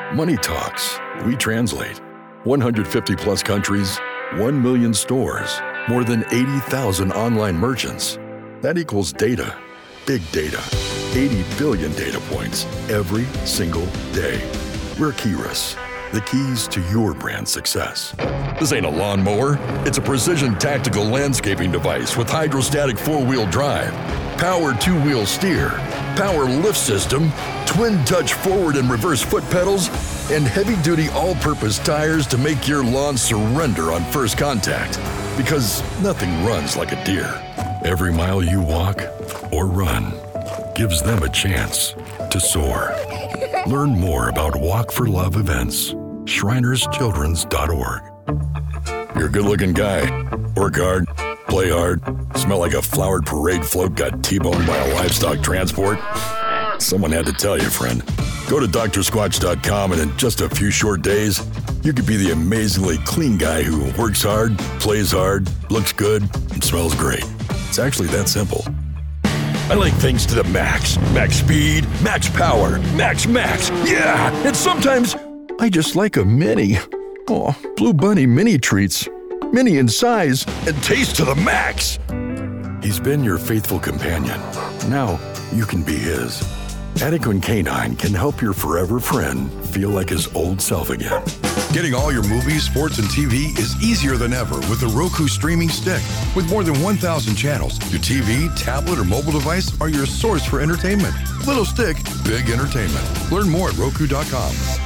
Money talks. We translate. 150 plus countries, 1 million stores, more than 80,000 online merchants. That equals data. Big data. 80 billion data points every single day. We're Keyrus, the keys to your brand success. This ain't a lawnmower. It's a precision tactical landscaping device with hydrostatic 4-wheel drive, power 2-wheel steer, power lift system, twin touch forward and reverse foot pedals, and heavy-duty all-purpose tires to make your lawn surrender on first contact. Because nothing runs like a deer. Every mile you walk or run gives them a chance to soar. Learn more about Walk for Love events. ShrinersChildren's.org. You're a good-looking guy. Work hard, play hard, smell like a flowered parade float got T-boned by a livestock transport. Someone had to tell you, friend. Go to drsquatch.com and in just a few short days, you could be the amazingly clean guy who works hard, plays hard, looks good, and smells great. It's actually that simple. I like things to the max. Max speed, max power, max. Yeah! And sometimes I just like a mini. Oh, Blue Bunny mini treats. Mini in size and taste to the max. He's been your faithful companion. Now you can be his. Adequan Canine can help your forever friend feel like his old self again. Getting all your movies, sports, and TV is easier than ever with the Roku streaming stick. With more than 1,000 channels, your TV, tablet, or mobile device are your source for entertainment. Little stick, big entertainment. Learn more at Roku.com.